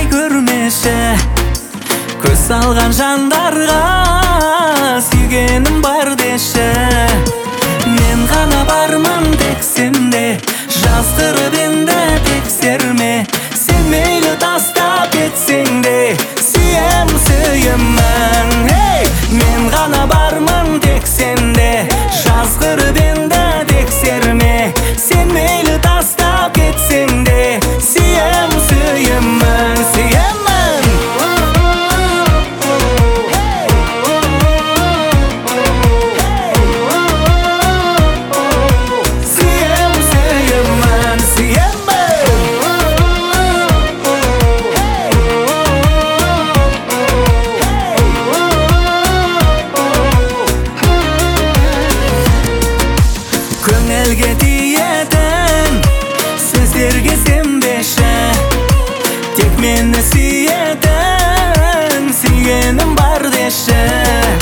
көрмеші көз салған жандарға сүйгенім бар деші. Мен ғана бармын тек сенде, жаздырып енді тексерме. Сен мейлі тастап кетсең де сүйем сүйемін. Мен ғана бармын тек сенде, жаздырып енді тексерме. Сен мейлі тастап кетсең де сүйем сүйемін, сүйемін. Сүйем сүйемін, сүйемін. Көңілге тиетін сөздерге сенбеші, тек мені сүйетін сүйгенім бар деші.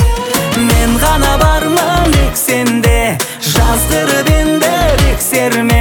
Мен ғана бармын тек сенде, жаздырып енді тексерме.